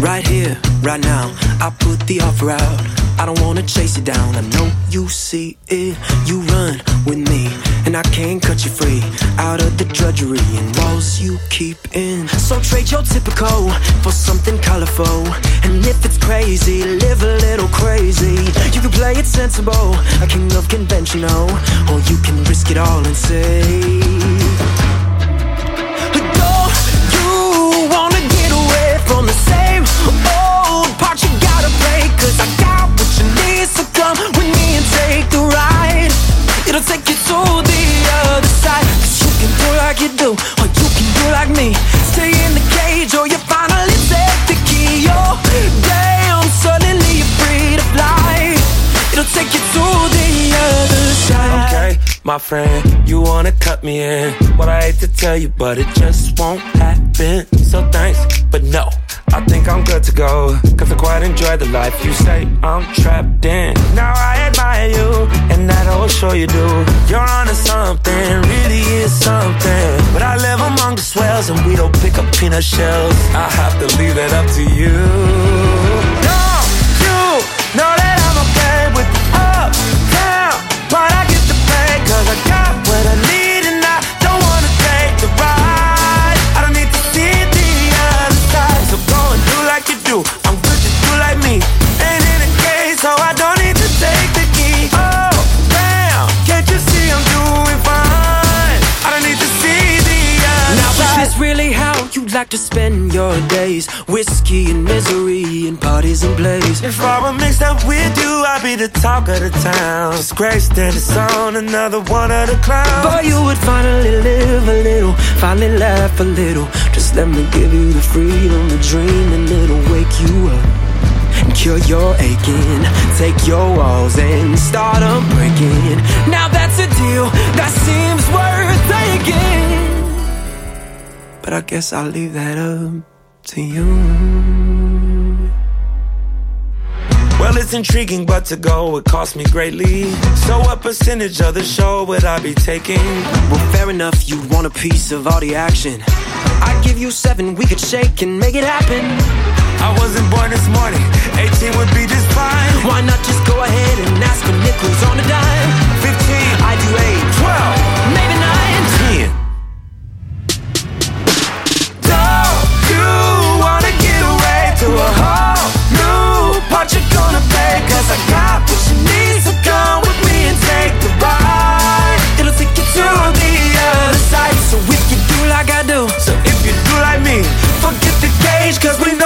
Right here, right now, I put the offer out. I don't wanna chase you down, I know you see it. You run with me, and I can't cut you free. Out of the drudgery and walls you keep in. So trade your typical for something colorful. And if it's crazy, live a little crazy. You can play it sensible, a king of conventional, or you can risk it all and say, don't you wanna get away from the same old part you gotta play? Cause I got what you need, so come with me and take the ride. It'll take you to the other side. Cause you can do like you do, or you can do like me. Stay in the cage, or you finally take the key. Oh, damn, suddenly you're free to fly. It'll take you to the other side. Okay, my friend, you wanna cut me in. What I hate to tell you, but it just won't happen. So thanks, but no, I think I'm good to go. Cause I quite enjoy the life you say I'm trapped in. Now I admire you, and that I'll show you do. You're onto something, really is something. But I live among the swells, and we don't pick up peanut shells. I have to leave that up to you. No, you know that I'm okay with the up, down, but I get the pay. Cause I got what I need, and I don't wanna take the ride. I don't need to see the other side. So go and do like you do, I'm good to do like me. Ain't in a cage, so I don't need to take the key. Oh, damn, can't you see I'm doing fine? I don't need to see the other now, side. is this really how you like to spend your days? Whiskey and misery and parties and plays. If I were mixed up with you, I'd be the talk of the town. Disgraced in the sun, another one of the clowns. Boy, you would finally live a little, finally laugh a little. Just let me give you the freedom to dream, and it'll wake you up and cure your aching. Take your walls and start them breaking. Now that's a deal that seems worth taking, but I guess I'll leave that up to you. Well, it's intriguing, but to go would cost me greatly. So what percentage of the show would I be taking? Well, fair enough, you want a piece of all the action. I'd give you 7, we could shake and make it happen. I wasn't born this morning, 18 would be just fine. Why not just go ahead and ask for nickels on a dime? 15, I do 8, 12, maybe 9, 10. Don't you wanna get away to a whole new part you're gonna play? Cause I got what you need, so come with me and take the ride. it'll take you to the other side. So if you do like I do, So if you do like me, forget the cage, cause we